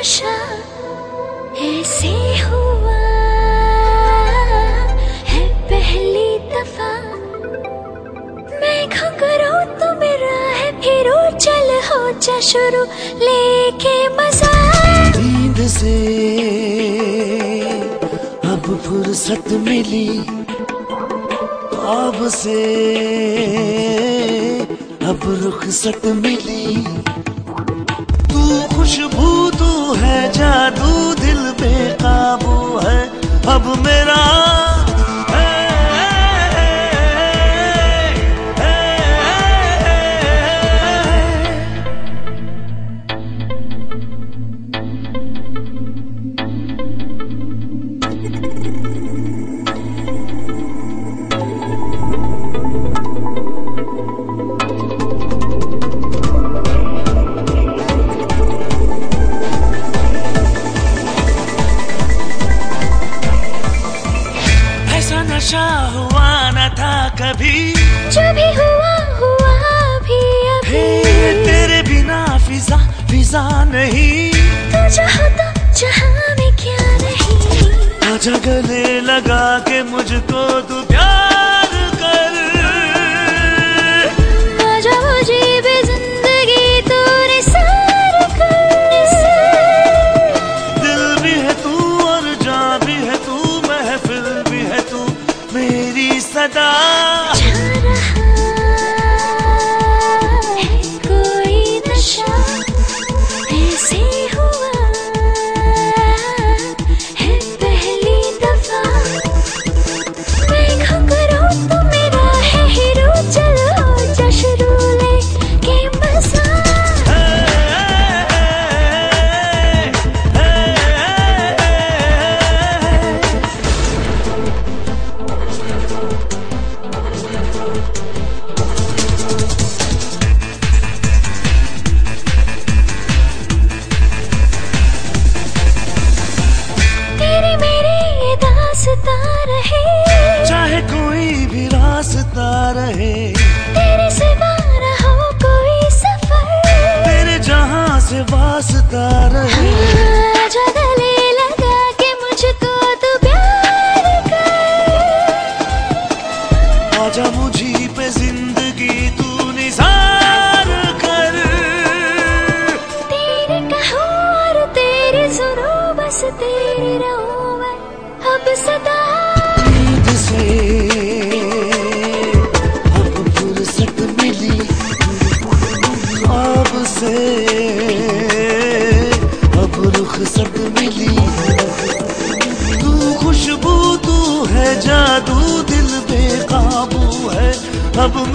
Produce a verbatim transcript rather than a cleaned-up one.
नशा ऐसे हुआ है पहली दफा। मैं घुंघरू तो मेरा है फिरू, चल हो जा शुरू लेके मजा। नींद से अब फुर्सत मिली, ख्वाब से अब रुखसत मिली। तू खुशबू तू है जादू, दिल बेकाबू है अब मेरा। नशा हुआ न था कभी, जो भी हुआ हुआ भी अभी। तेरे बिना फिजा फिजा नहीं, तू चाहो तो जहां में क्या नहीं। आजा गले लगा के मुझको तू प्यार कर। आजा मुझे भी जिंदगी तू निसार कर। दिल भी है तू और जान भी है तू, महफिल भी है तू मेरी सदा। जा रहा है कोई नशा ऐसे हुआ है पहली दफा। मैं घुंघरू तो मेरा है हीरो, चलो जा शुरू लेके मजा। चाहे कोई भी रास्ता रहे, तेरे सिवा न हो कोई सफर, तेरे जहां से वास्ता रहे। आजा गले लगा के मुझको तू प्यार कर। आजा मुझी पे जिंदगी तू निसार कर। तेरे कहो और तेरे सुनो, बस तेरी रहूं मैं अब सदा। नींद से अब फुर्सत मिली, ख्वाब से अब रुखसत मिली। तू खुशबू तू है जादू, दिल बेकाबू है अब